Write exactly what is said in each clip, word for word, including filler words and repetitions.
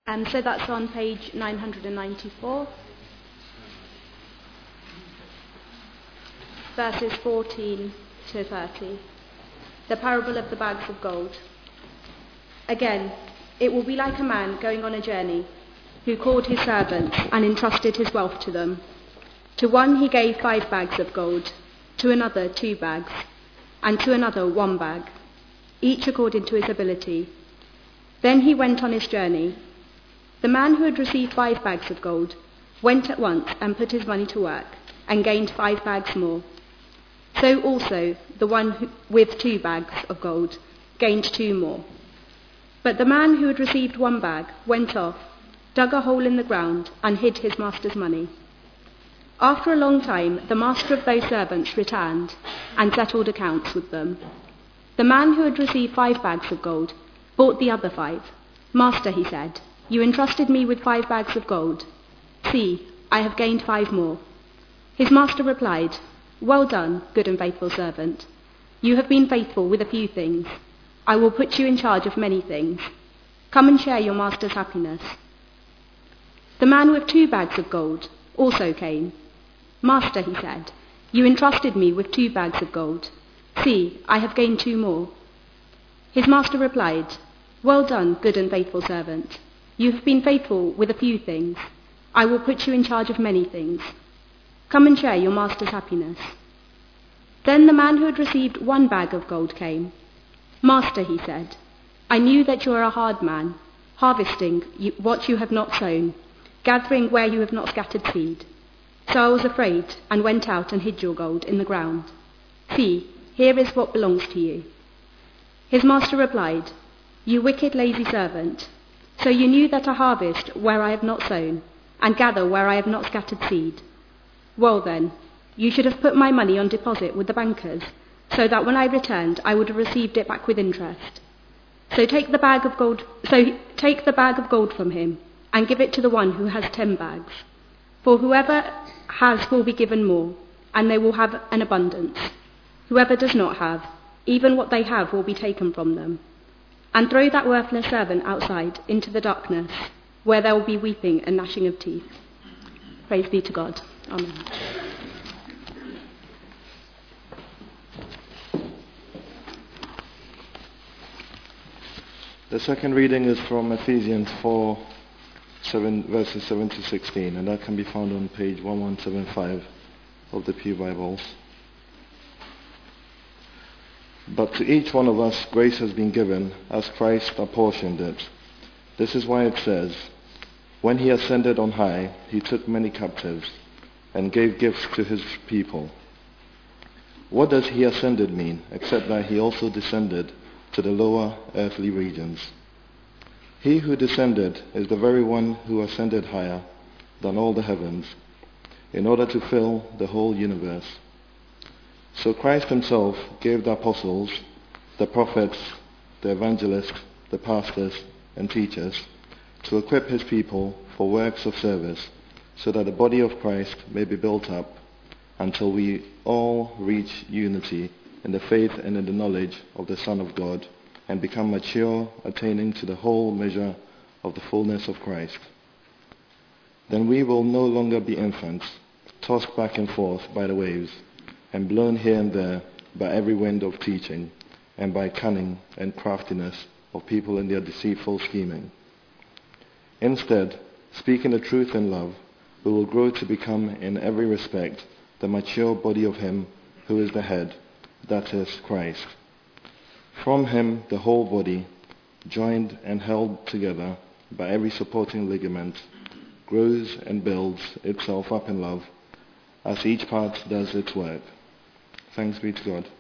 Um, so that's on page nine hundred ninety-four, verses fourteen to thirty. The parable of the bags of gold. Again, it will be like a man going on a journey, who called his servants and entrusted his wealth to them. To one he gave five bags of gold, to another two bags, and to another one bag, each according to his ability. Then he went on his journey. The man who had received five bags of gold went at once and put his money to work, and gained five bags more. So also the one who, with two bags of gold gained two more. But the man who had received one bag went off, dug a hole in the ground, and hid his master's money. After a long time, the master of those servants returned and settled accounts with them. The man who had received five bags of gold bought the other five. Master, he said, you entrusted me with five bags of gold. See, I have gained five more. His master replied, well done, good and faithful servant. You have been faithful with a few things. I will put you in charge of many things. Come and share your master's happiness. The man with two bags of gold also came. Master, he said, you entrusted me with two bags of gold. See, I have gained two more. His master replied, well done, good and faithful servant. You have been faithful with a few things. I will put you in charge of many things. Come and share your master's happiness. Then the man who had received one bag of gold came. Master, he said, I knew that you are a hard man, harvesting what you have not sown, gathering where you have not scattered seed. So I was afraid and went out and hid your gold in the ground. See, here is what belongs to you. His master replied, you wicked, lazy servant. So you knew that I harvest where I have not sown, and gather where I have not scattered seed. Well then, you should have put my money on deposit with the bankers, so that when I returned I would have received it back with interest. So take the bag of gold, so take the bag of gold from him, and give it to the one who has ten bags. For whoever has will be given more, and they will have an abundance. Whoever does not have, even what they have will be taken from them. And throw that worthless servant outside into the darkness, where there will be weeping and gnashing of teeth. Praise be to God. Amen. The second reading is from Ephesians four, seven, verses seven to sixteen, and that can be found on page eleven seventy-five of the Pew Bibles. But to each one of us grace has been given as Christ apportioned it. This is why it says, when he ascended on high, he took many captives and gave gifts to his people. What does he ascended mean, except that he also descended to the lower earthly regions? He who descended is the very one who ascended higher than all the heavens, in order to fill the whole universe. So Christ himself gave the apostles, the prophets, the evangelists, the pastors, and teachers to equip his people for works of service, so that the body of Christ may be built up until we all reach unity in the faith and in the knowledge of the Son of God, and become mature, attaining to the whole measure of the fullness of Christ. Then we will no longer be infants, tossed back and forth by the waves, and blown here and there by every wind of teaching, and by cunning and craftiness of people in their deceitful scheming. Instead, speaking the truth in love, we will grow to become in every respect the mature body of him who is the head, that is, Christ. From him the whole body, joined and held together by every supporting ligament, grows and builds itself up in love, as each part does its work. Thanks be to God.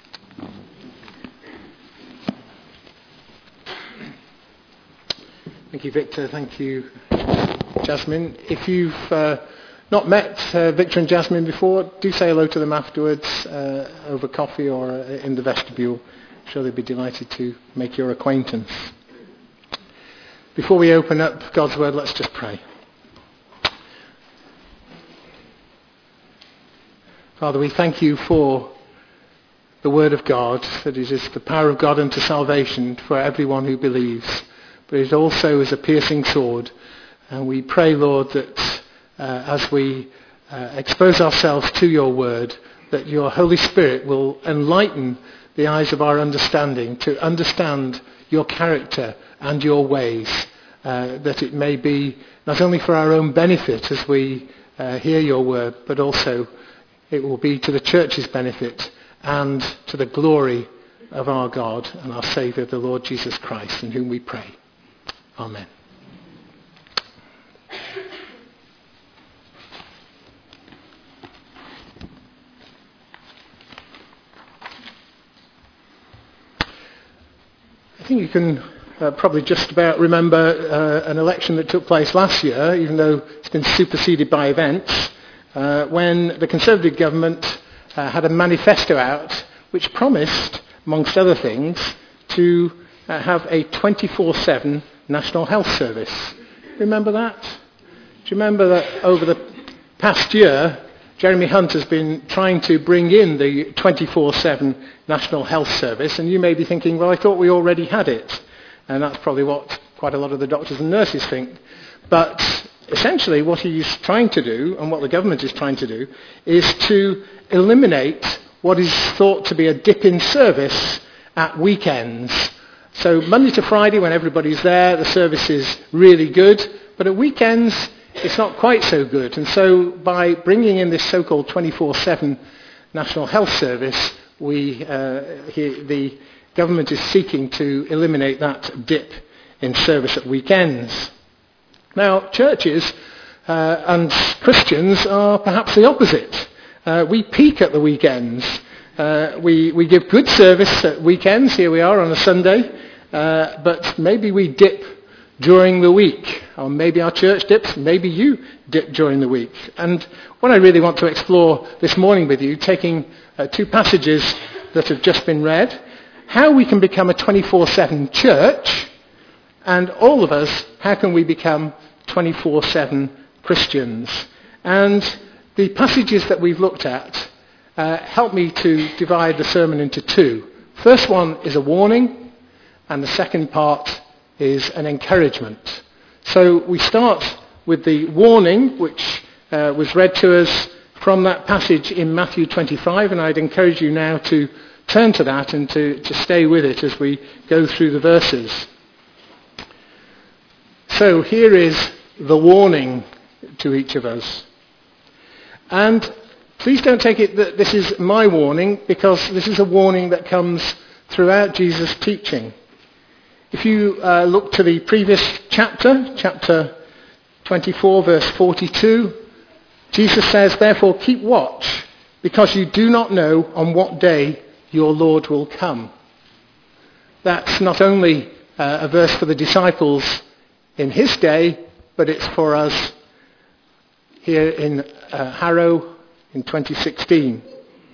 Thank you, Victor. Thank you, Jasmine. If you've uh, not met uh, Victor and Jasmine before, do say hello to them afterwards uh, over coffee or uh, in the vestibule. I'm sure they'd be delighted to make your acquaintance. Before we open up God's Word, let's just pray. Father, we thank you for the Word of God, that it is the power of God unto salvation for everyone who believes, but it also is a piercing sword. And we pray, Lord, that uh, as we uh, expose ourselves to your word, that your Holy Spirit will enlighten the eyes of our understanding to understand your character and your ways, uh, that it may be not only for our own benefit as we uh, hear your word, but also it will be to the church's benefit and to the glory of our God and our Saviour, the Lord Jesus Christ, in whom we pray. Amen. I think you can uh, probably just about remember uh, an election that took place last year, even though it's been superseded by events, uh, when the Conservative government uh, had a manifesto out which promised, amongst other things, to uh, have a twenty-four seven National Health Service. Remember that? Do you remember that over the past year, Jeremy Hunt has been trying to bring in the twenty-four seven National Health Service, and you may be thinking, well, I thought we already had it. And that's probably what quite a lot of the doctors and nurses think. But essentially what he's trying to do, and what the government is trying to do, is to eliminate what is thought to be a dip in service at weekends. So Monday to Friday, when everybody's there, the service is really good, but at weekends it's not quite so good. And so by bringing in this so-called twenty-four seven National Health Service, we, uh, he, the government is seeking to eliminate that dip in service at weekends. Now, churches uh, and Christians are perhaps the opposite. Uh, we peak at the weekends. Uh, we, we give good service at weekends. Here we are on a Sunday. Uh, but maybe we dip during the week. Or maybe our church dips. Maybe you dip during the week. And what I really want to explore this morning with you, taking uh, two passages that have just been read, how we can become a twenty-four seven church, and all of us, how can we become twenty-four seven Christians? And the passages that we've looked at uh, help me to divide the sermon into two. First one is a warning, and the second part is an encouragement. So we start with the warning, which uh, was read to us from that passage in Matthew twenty-five, and I'd encourage you now to turn to that and to, to stay with it as we go through the verses. So here is the warning to each of us. And please don't take it that this is my warning, because this is a warning that comes throughout Jesus' teaching. If you uh, look to the previous chapter, chapter twenty-four, verse forty-two, Jesus says, "Therefore keep watch, because you do not know on what day your Lord will come." That's not only uh, a verse for the disciples in his day, but it's for us here in uh, Harrow in twenty sixteen.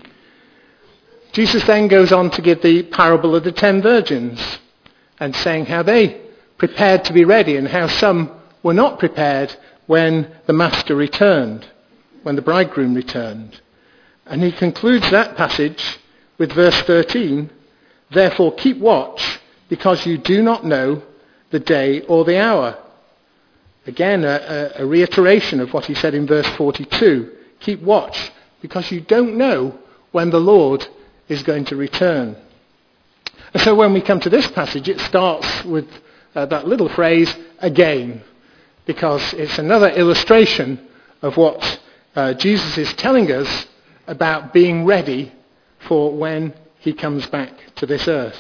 Jesus then goes on to give the parable of the ten virgins, and saying how they prepared to be ready and how some were not prepared when the master returned, when the bridegroom returned. And he concludes that passage with verse thirteen, "Therefore keep watch, because you do not know the day or the hour." Again, a, a, a reiteration of what he said in verse forty-two. Keep watch, because you don't know when the Lord is going to return. And so when we come to this passage, it starts with uh, that little phrase, "again," because it's another illustration of what uh, Jesus is telling us about being ready for when he comes back to this earth.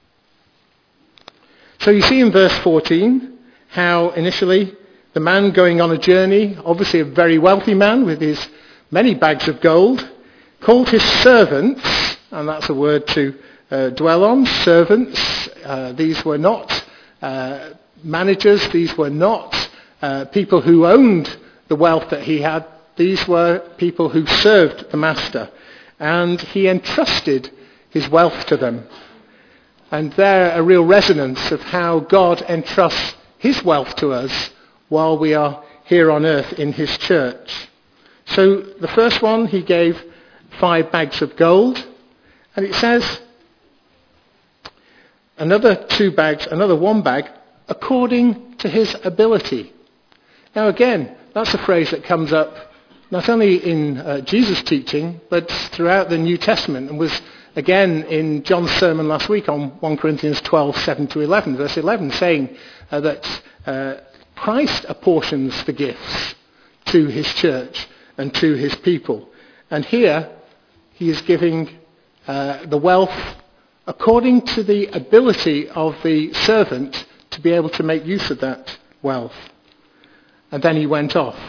So you see in verse fourteen how initially the man going on a journey, obviously a very wealthy man with his many bags of gold, called his servants, and that's a word to uh, dwell on, servants. Uh, these were not uh, managers, these were not uh, people who owned the wealth that he had, these were people who served the master. And he entrusted his wealth to them. And there a real resonance of how God entrusts his wealth to us while we are here on earth in his church. So the first one, he gave five bags of gold. And it says, another two bags, another one bag according to his ability. Now again, that's a phrase that comes up not only in uh, Jesus' teaching, but throughout the New Testament, and was again in John's sermon last week on First Corinthians twelve, seven to eleven, verse eleven, saying uh, that uh, Christ apportions the gifts to his church and to his people. And here he is giving uh, the wealth according to the ability of the servant to be able to make use of that wealth. And then he went off.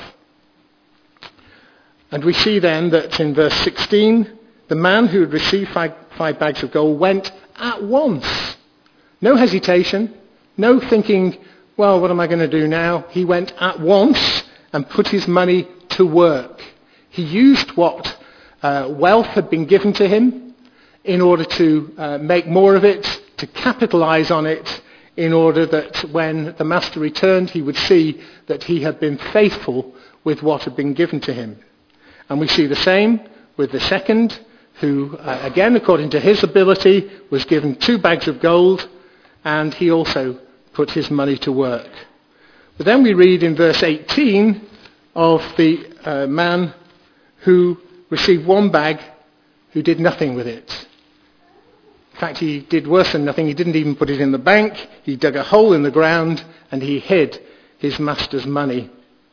And we see then that in verse sixteen, the man who had received five, five bags of gold went at once. No hesitation, no thinking, well, what am I going to do now? He went at once and put his money to work. He used what uh, wealth had been given to him in order to uh, make more of it, to capitalize on it, in order that when the master returned, he would see that he had been faithful with what had been given to him. And we see the same with the second, who, uh, again, according to his ability, was given two bags of gold, and he also put his money to work. But then we read in verse eighteen of the uh, man who received one bag, who did nothing with it. In fact, he did worse than nothing. He didn't even put it in the bank. He dug a hole in the ground, and he hid his master's money.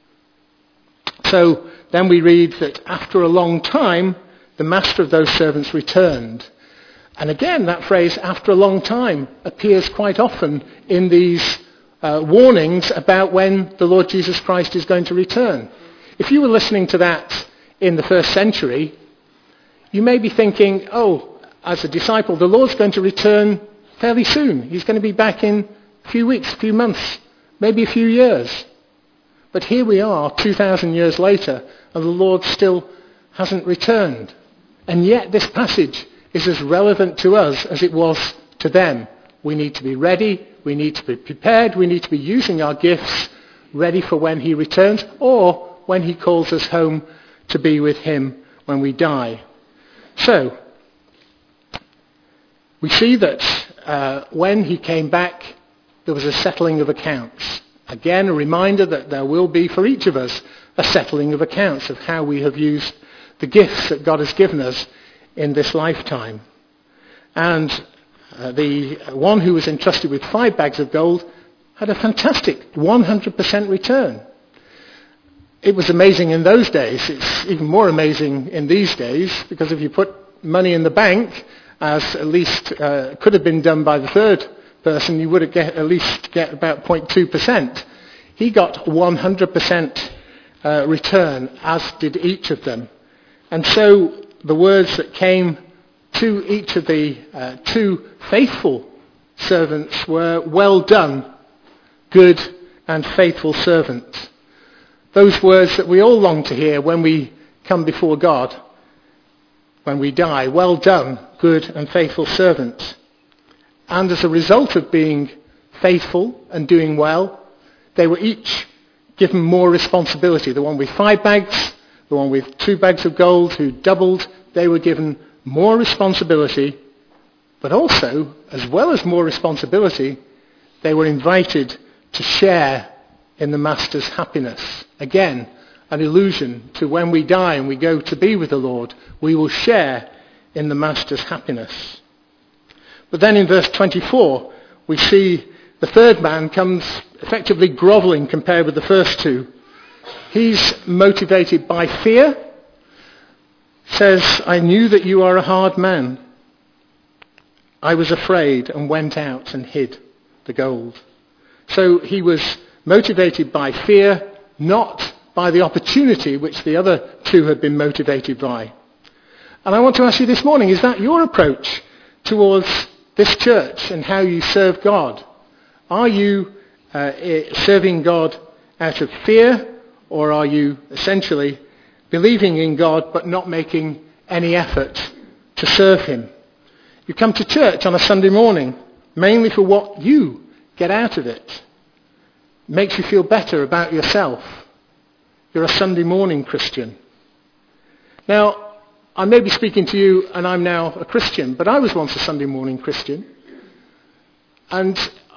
So then we read that after a long time, the master of those servants returned. And again, that phrase, after a long time, appears quite often in these uh, warnings about when the Lord Jesus Christ is going to return. If you were listening to that in the first century, you may be thinking, oh, as a disciple, the Lord's going to return fairly soon. He's going to be back in a few weeks, a few months, maybe a few years. But here we are, two thousand years later, and the Lord still hasn't returned. And yet this passage is as relevant to us as it was to them. We need to be ready, we need to be prepared, we need to be using our gifts ready for when he returns, or when he calls us home to be with him when we die. So, we see that uh, when he came back, there was a settling of accounts. Again, a reminder that there will be for each of us a settling of accounts of how we have used the gifts that God has given us in this lifetime. And uh, the one who was entrusted with five bags of gold had a fantastic one hundred percent return. It was amazing in those days. It's even more amazing in these days, because if you put money in the bank, as at least uh, could have been done by the third person, you would get, at least get about zero point two percent. He got one hundred percent uh, return, as did each of them. And so the words that came to each of the uh, two faithful servants were, "Well done, good and faithful servant." Those words that we all long to hear when we come before God, when we die. Well done, good and faithful servant. And as a result of being faithful and doing well, they were each given more responsibility. The one with five bags, the one with two bags of gold who doubled, they were given more responsibility, but also, as well as more responsibility, they were invited to share in the Master's happiness. Again, an allusion to when we die and we go to be with the Lord, we will share in the Master's happiness. But then in verse twenty-four, we see the third man comes effectively grovelling compared with the first two. He's motivated by fear. Says, "I knew that you are a hard man. I was afraid and went out and hid the gold." So he was motivated by fear, not by the opportunity which the other two had been motivated by. And I want to ask you this morning, is that your approach towards this church and how you serve God? Are you uh, serving God out of fear, or are you essentially believing in God but not making any effort to serve him? You come to church on a Sunday morning mainly for what you get out of it. It makes you feel better about yourself. You're a Sunday morning Christian. Now, I may be speaking to you and I'm now a Christian, but I was once a Sunday morning Christian. And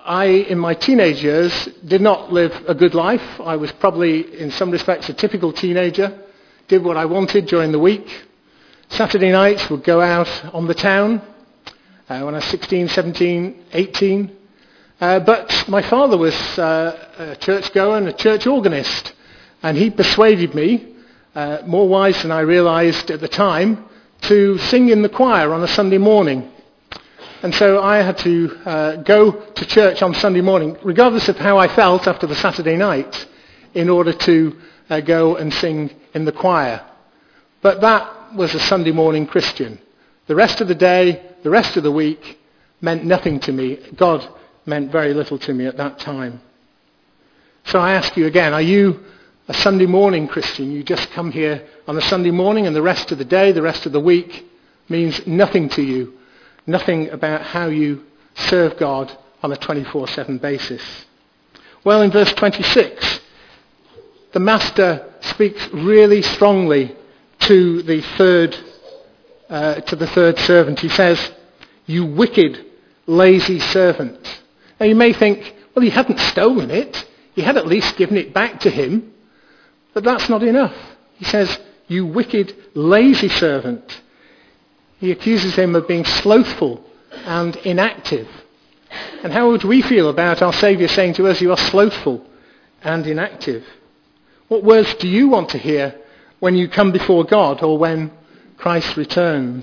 I, in my teenage years, did not live a good life. I was probably, in some respects, a typical teenager. Did what I wanted during the week. Saturday nights would go out on the town uh, when I was sixteen, seventeen, eighteen. Uh, but my father was uh, a churchgoer and a church organist. And he persuaded me, uh, more wise than I realized at the time, to sing in the choir on a Sunday morning. And so I had to uh, go to church on Sunday morning, regardless of how I felt after the Saturday night, in order to uh, go and sing in the choir. But that was a Sunday morning Christian. The rest of the day, the rest of the week, meant nothing to me. God meant very little to me at that time. So I ask you again, are you a Sunday morning Christian? You just come here on a Sunday morning and the rest of the day, the rest of the week means nothing to you. Nothing about how you serve God on a twenty-four seven basis. Well, in verse twenty-six, the master speaks really strongly to the third, uh, to the third servant. He says, "You wicked, lazy servant." Now you may think, well, he hadn't stolen it. He had at least given it back to him. But that's not enough. He says, "You wicked, lazy servant." He accuses him of being slothful and inactive. And how would we feel about our Saviour saying to us, "You are slothful and inactive"? What words do you want to hear when you come before God or when Christ returns?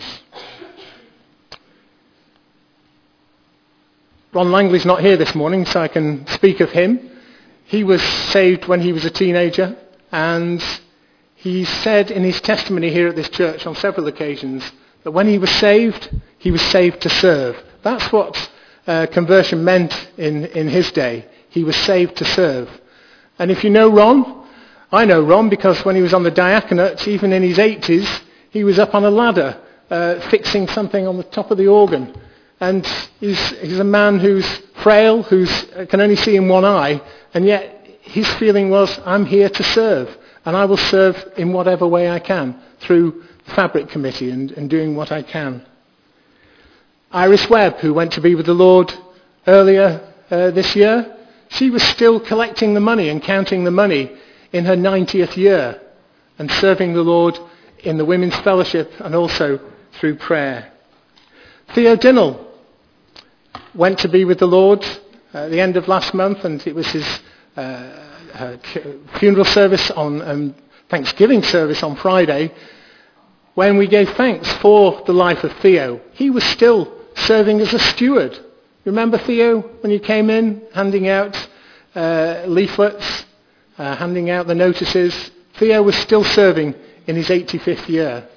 Ron Langley's not here this morning, so I can speak of him. He was saved when he was a teenager, and he said in his testimony here at this church on several occasions that when he was saved, he was saved to serve. That's what uh, conversion meant in, in his day. He was saved to serve. And if you know Ron, I know Ron because when he was on the diaconate, even in his eighties, he was up on a ladder uh, fixing something on the top of the organ. And he's, he's a man who's frail, who can only see in one eye, and yet his feeling was, I'm here to serve, and I will serve in whatever way I can through Fabric Committee and, and doing what I can. Iris Webb, who went to be with the Lord earlier uh, this year, she was still collecting the money and counting the money in her ninetieth year and serving the Lord in the Women's Fellowship and also through prayer. Theo Dinnell went to be with the Lord at the end of last month, and it was his uh, uh, funeral service on um, Thanksgiving service on Friday, when we gave thanks for the life of Theo. He was still serving as a steward. Remember Theo when you came in, handing out uh, leaflets, uh, handing out the notices? Theo was still serving in his eighty-fifth year.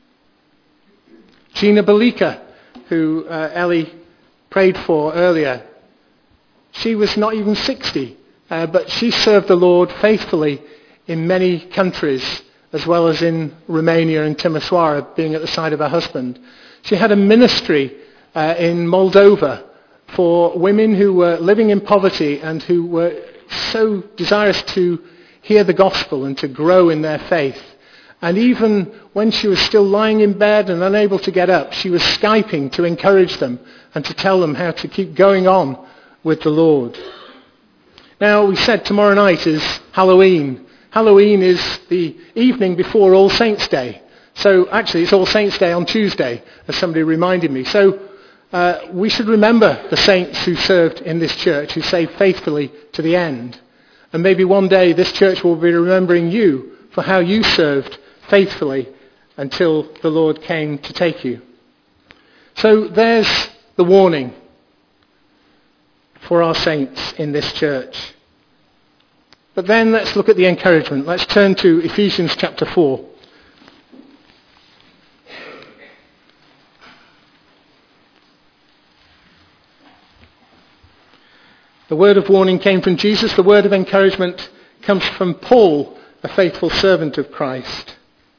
Gina Belika, who uh, Ellie prayed for earlier, she was not even sixty, uh, but she served the Lord faithfully in many countries, as well as in Romania and Timisoara, being at the side of her husband. She had a ministry uh, in Moldova for women who were living in poverty and who were so desirous to hear the gospel and to grow in their faith. And even when she was still lying in bed and unable to get up, she was Skyping to encourage them and to tell them how to keep going on with the Lord. Now, we said tomorrow night is Halloween. Halloween is the evening before All Saints' Day. So actually it's All Saints' Day on Tuesday, as somebody reminded me. So uh, we should remember the saints who served in this church, who saved faithfully to the end. And maybe one day this church will be remembering you for how you served faithfully until the Lord came to take you. So there's the warning for our saints in this church. But then let's look at the encouragement. Let's turn to Ephesians chapter four. The word of warning came from Jesus. The word of encouragement comes from Paul, a faithful servant of Christ.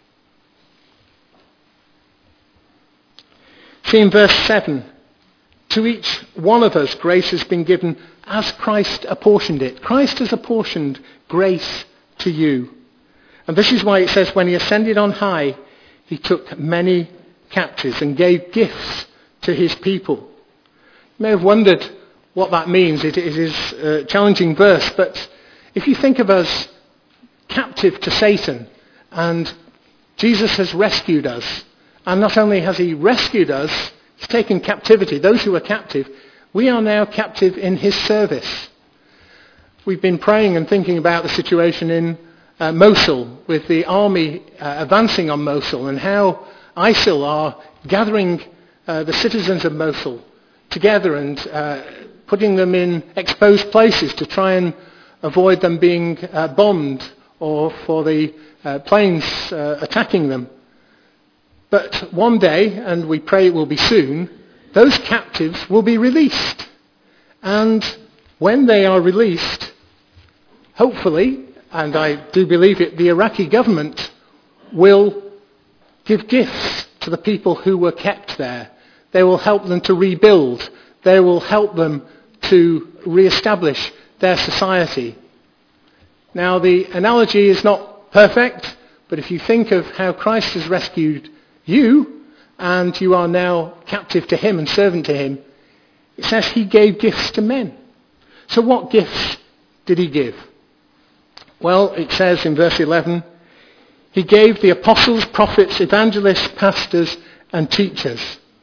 See in verse seven, to each one of us grace has been given as Christ apportioned it. Christ has apportioned grace to you. And this is why it says, when he ascended on high, he took many captives and gave gifts to his people. You may have wondered what that means. It, it is a challenging verse, but if you think of us captive to Satan, and Jesus has rescued us, and not only has he rescued us, he's taken captivity, those who are captive, we are now captive in his service. We've been praying and thinking about the situation in uh, Mosul, with the army uh, advancing on Mosul, and how ISIL are gathering uh, the citizens of Mosul together and uh, putting them in exposed places to try and avoid them being uh, bombed or for the uh, planes uh, attacking them. But one day, and we pray it will be soon, those captives will be released. And when they are released, hopefully, and I do believe it, the Iraqi government will give gifts to the people who were kept there. They will help them to rebuild. They will help them to re-establish their society. Now, the analogy is not perfect, but if you think of how Christ has rescued you, and you are now captive to him and servant to him, it says he gave gifts to men. So what gifts did he give? Well, it says in verse eleven, he gave the apostles, prophets, evangelists, pastors, and teachers.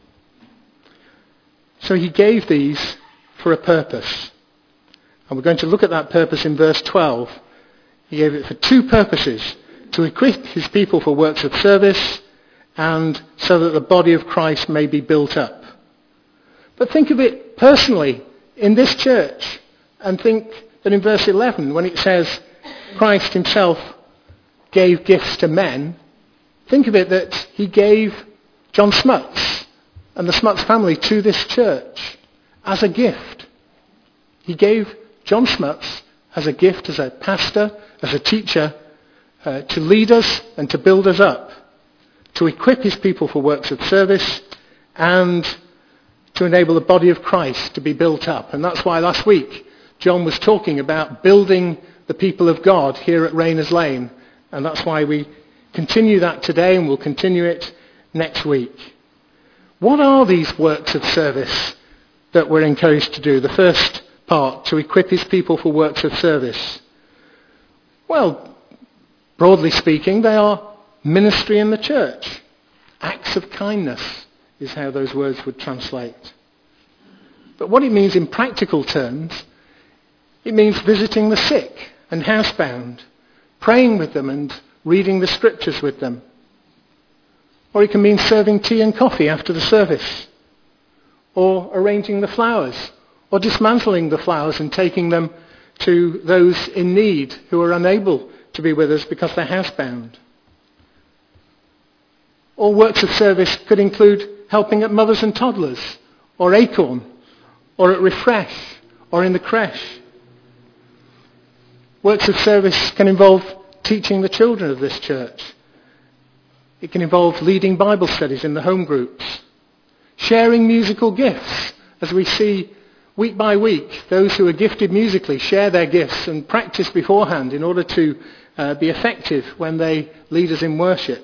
So he gave these for a purpose. And we're going to look at that purpose in verse twelve. He gave it for two purposes: to equip his people for works of service, and so that the body of Christ may be built up. But think of it personally in this church, and think that in verse eleven, when it says Christ himself gave gifts to men, think of it that he gave John Smuts and the Smuts family to this church as a gift. He gave John Smuts as a gift, as a pastor, as a teacher, uh, to lead us and to build us up, to equip his people for works of service, and to enable the body of Christ to be built up. And that's why last week John was talking about building the people of God here at Rayners Lane. And that's why we continue that today, and we'll continue it next week. What are these works of service that we're encouraged to do? The first part, to equip his people for works of service. Well, broadly speaking, they are ministry in the church. Acts of kindness is how those words would translate. But what it means in practical terms, it means visiting the sick and housebound, praying with them and reading the scriptures with them. Or it can mean serving tea and coffee after the service, or arranging the flowers, or dismantling the flowers and taking them to those in need who are unable to be with us because they're housebound. Or works of service could include helping at Mothers and Toddlers, or Acorn, or at Refresh, or in the creche. Works of service can involve teaching the children of this church. It can involve leading Bible studies in the home groups. Sharing musical gifts, as we see week by week, those who are gifted musically share their gifts and practice beforehand in order to uh, be effective when they lead us in worship.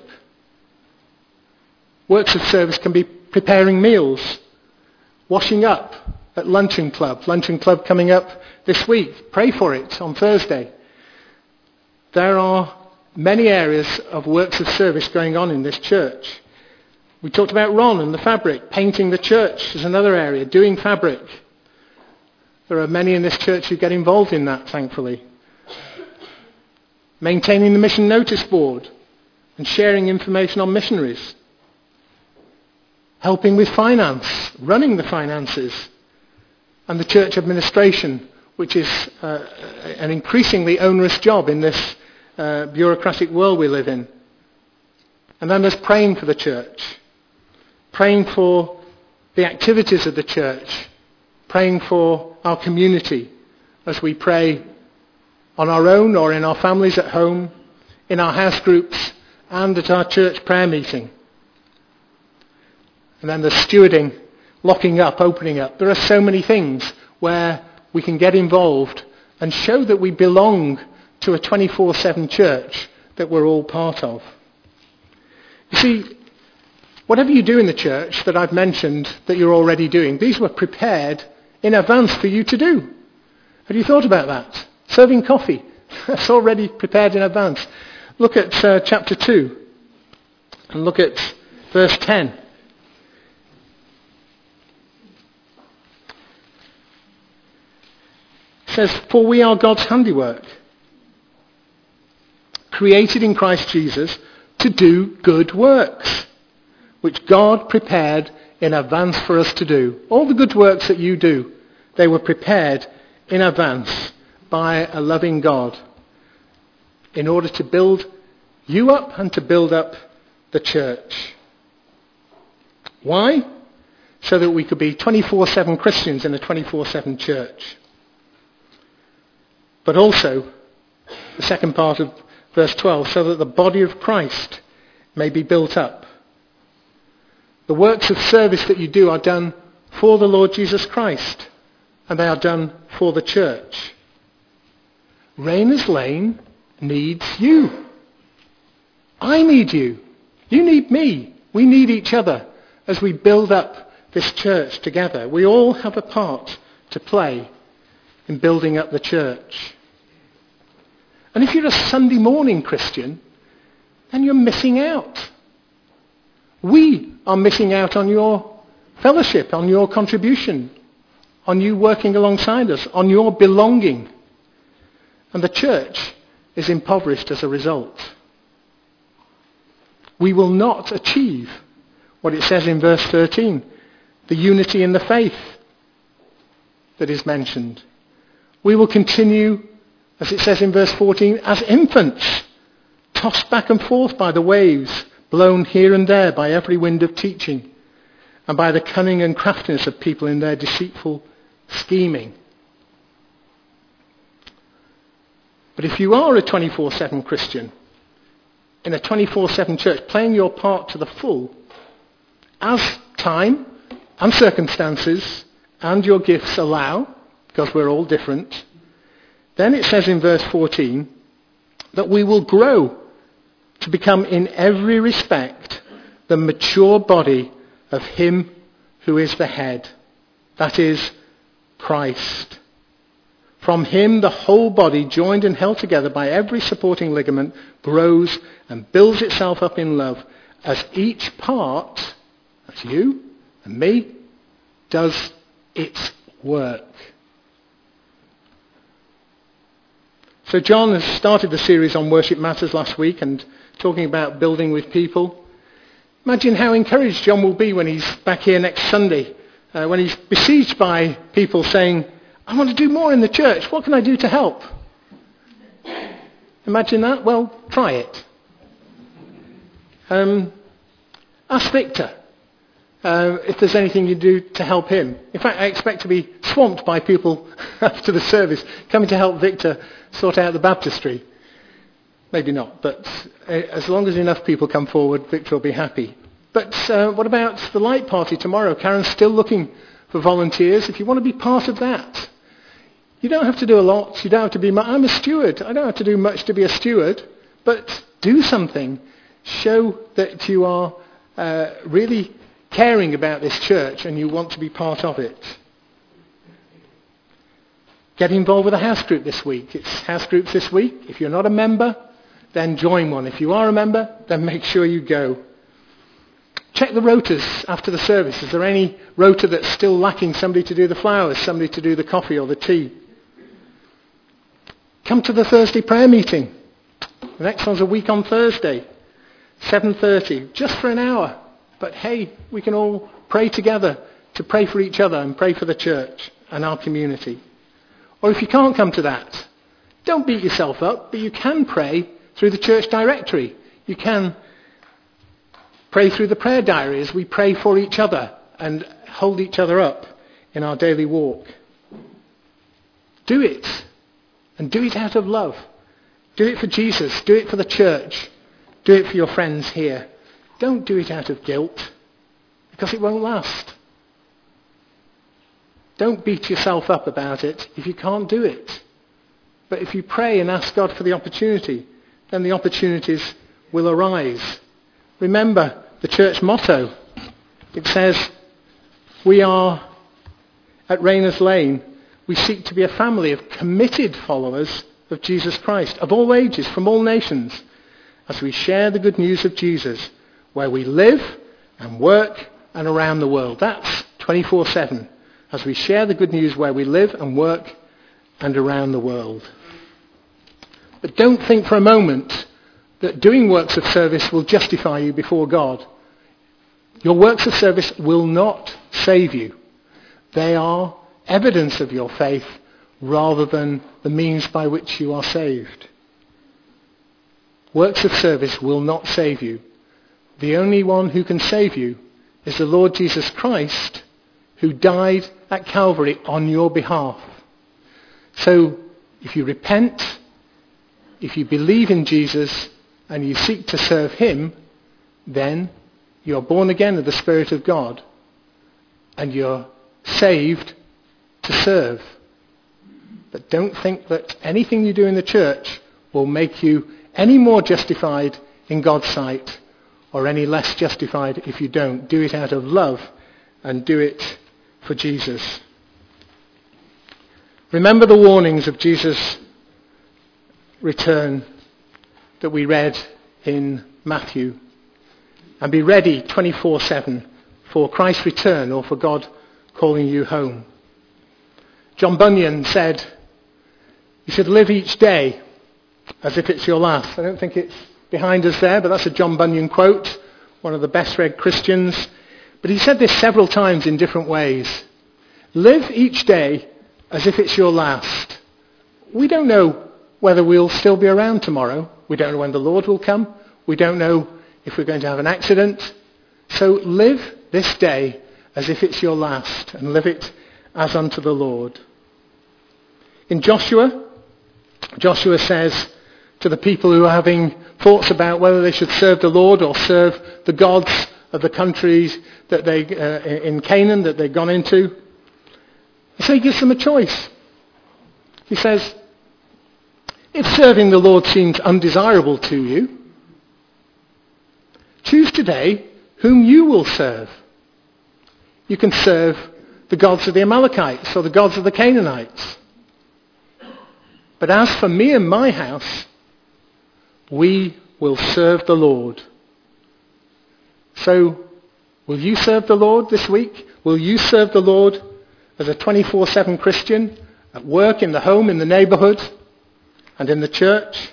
Works of service can be preparing meals, washing up at Luncheon Club. Luncheon Club coming up this week. Pray for it on Thursday. There are many areas of works of service going on in this church. We talked about Ron and the fabric. Painting the church is another area. Doing fabric. There are many in this church who get involved in that, thankfully. Maintaining the mission notice board and sharing information on missionaries. Helping with finance, running the finances, and the church administration, which is uh, an increasingly onerous job in this uh, bureaucratic world we live in. And then there's praying for the church, praying for the activities of the church, praying for our community as we pray on our own or in our families at home, in our house groups, and at our church prayer meeting. And then there's stewarding, locking up, opening up. There are so many things where we can get involved and show that we belong to a twenty-four seven church that we're all part of. You see, whatever you do in the church that I've mentioned that you're already doing, these were prepared in advance for you to do. Have you thought about that? Serving coffee. That's already prepared in advance. Look at uh, chapter two. And look at verse ten. It says, "For we are God's handiwork, created in Christ Jesus to do good works, which God prepared in advance for us to do." All the good works that you do, they were prepared in advance by a loving God in order to build you up and to build up the church. Why? So that we could be twenty-four seven Christians in a twenty-four seven church. But also, the second part of verse twelve, so that the body of Christ may be built up. The works of service that you do are done for the Lord Jesus Christ, and they are done for the church. Rayners Lane needs you. I need you. You need me. We need each other as we build up this church together. We all have a part to play in building up the church. And if you're a Sunday morning Christian, then you're missing out. We are missing out on your fellowship, on your contribution, on you working alongside us, on your belonging. And the church is impoverished as a result. We will not achieve what it says in verse thirteen, the unity in the faith that is mentioned. We will continue, as it says in verse fourteen, as infants, tossed back and forth by the waves, blown here and there by every wind of teaching, and by the cunning and craftiness of people in their deceitful scheming. But if you are a twenty-four seven Christian, in a twenty-four seven church, playing your part to the full, as time and circumstances and your gifts allow, because we're all different, then it says in verse fourteen that we will grow to become in every respect the mature body of him who is the head, that is, Christ. From him the whole body, joined and held together by every supporting ligament, grows and builds itself up in love as each part, that's you and me, does its work. So John has started the series on worship matters last week and talking about building with people. Imagine how encouraged John will be when he's back here next Sunday, uh, when he's besieged by people saying, "I want to do more in the church. What can I do to help?" Imagine that? Well, try it. Um, ask Victor uh, if there's anything you do to help him. In fact, I expect to be swamped by people after the service coming to help Victor sort out the baptistry. Maybe not, but uh, as long as enough people come forward, Victor will be happy. But uh, what about the light party tomorrow? Karen's still looking for volunteers. If you want to be part of that, you don't have to do a lot. You don't have to be. I'm a steward. I don't have to do much to be a steward, but do something. Show that you are uh, really caring about this church and you want to be part of it. Get involved with a house group this week. It's house groups this week. If you're not a member, then join one. If you are a member, then make sure you go. Check the rotas after the service. Is there any rota that's still lacking somebody to do the flowers, somebody to do the coffee or the tea? Come to the Thursday prayer meeting. The next one's a week on Thursday, seven thirty, just for an hour. But hey, we can all pray together to pray for each other and pray for the church and our community. Or if you can't come to that, don't beat yourself up, but you can pray through the church directory. You can pray through the prayer diary as we pray for each other and hold each other up in our daily walk. Do it. And do it out of love. Do it for Jesus. Do it for the church. Do it for your friends here. Don't do it out of guilt, because it won't last. Don't beat yourself up about it if you can't do it. But if you pray and ask God for the opportunity, then the opportunities will arise. Remember the church motto. It says, we are at Rayners Lane, we seek to be a family of committed followers of Jesus Christ, of all ages, from all nations, as we share the good news of Jesus, where we live and work and around the world. That's twenty-four seven, as we share the good news where we live and work and around the world. But don't think for a moment that doing works of service will justify you before God. Your works of service will not save you. They are evidence of your faith rather than the means by which you are saved. Works of service will not save you. The only one who can save you is the Lord Jesus Christ, who died at Calvary on your behalf. So if you repent, if you believe in Jesus and you seek to serve him, then you're born again of the Spirit of God and you're saved to serve. But don't think that anything you do in the church will make you any more justified in God's sight or any less justified if you don't. Do it out of love and do it for Jesus. Remember the warnings of Jesus' return that we read in Matthew. And be ready twenty-four seven for Christ's return or for God calling you home. John Bunyan said, you should live each day as if it's your last. I don't think it's behind us there, but that's a John Bunyan quote, one of the best read Christians. But he said this several times in different ways. Live each day as if it's your last. We don't know whether we'll still be around tomorrow. We don't know when the Lord will come. We don't know if we're going to have an accident. So live this day as if it's your last and live it as unto the Lord. In Joshua, Joshua says to the people who are having thoughts about whether they should serve the Lord or serve the gods of the countries that they uh, in Canaan that they've gone into, so he gives them a choice. He says, if serving the Lord seems undesirable to you, choose today whom you will serve. You can serve the gods of the Amalekites or the gods of the Canaanites. But as for me and my house, we will serve the Lord. So, will you serve the Lord this week? Will you serve the Lord as a twenty-four seven Christian at work, in the home, in the neighbourhood, and in the church?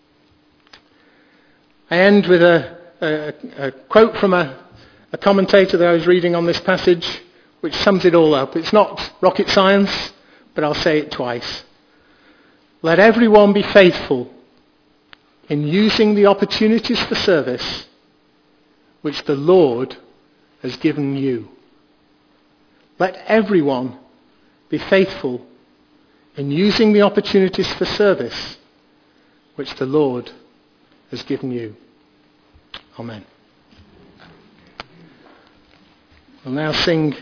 I end with a, a, a quote from a, a commentator that I was reading on this passage, which sums it all up. It's not rocket science, but I'll say it twice. Let everyone be faithful in using the opportunities for service which the Lord has given you. Let everyone be faithful in using the opportunities for service which the Lord has given you. Amen. We'll now sing